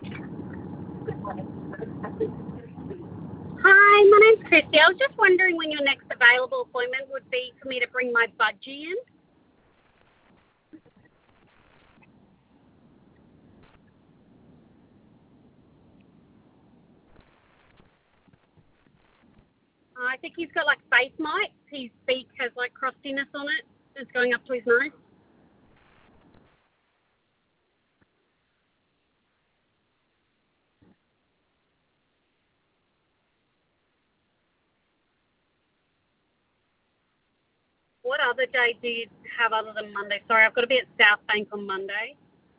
Hi, my name's Christy. I was just wondering when your next available appointment would be for me to bring my budgie in. I think he's got like face mites. His beak has like crustiness on it. It's going up to his nose. What other day do you have other than Monday? Sorry, I've got to be at South Bank on Monday.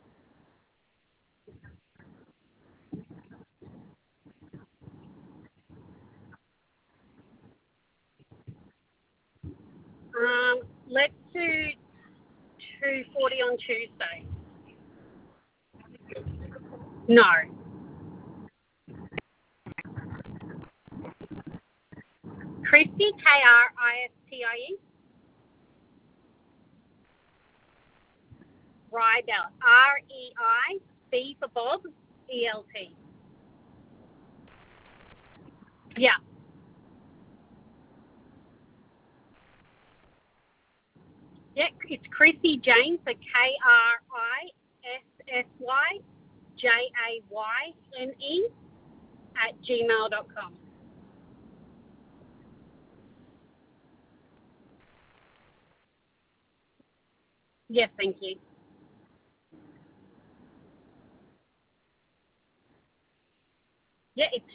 Let's do 2:40 on Tuesday. No. Christy, Kristie. Rydell, REIB for Bob, ELT. Yeah. Yeah, it's Chrissy Jane, so KRISSYJAYNE @gmail.com. Yes, thank you. Yeah, it's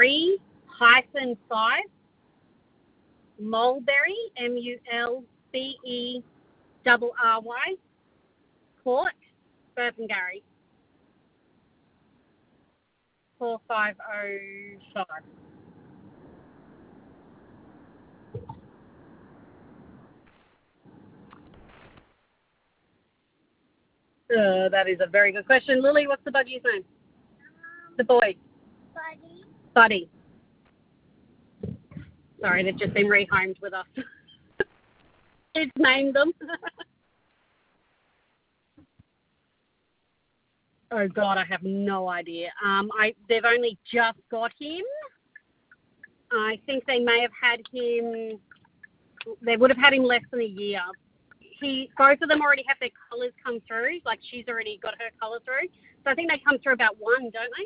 3-5 Mulberry, MULBERRY Court, Burpengary, 4505. That is a very good question. Lily, what's the budgie's name? The boy. Buddy. Buddy. Sorry, they've just been rehomed with us. Kids named them. Oh God, I have no idea. They've only just got him. I think they may have had him. They would have had him less than a year. Both of them already have their colours come through. Like she's already got her colour through. So I think they come through about one, don't they?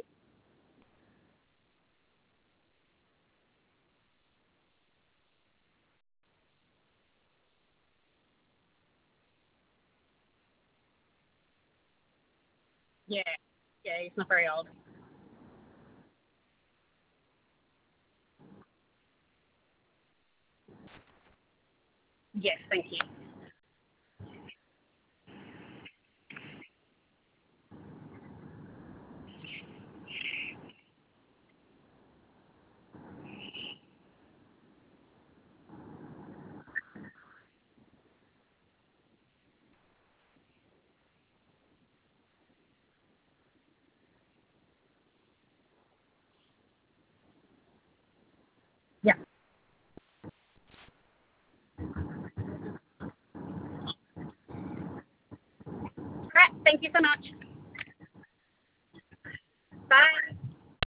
Yeah. Yeah, he's not very old. Yes, thank you. Yeah. Right. Thank you so much.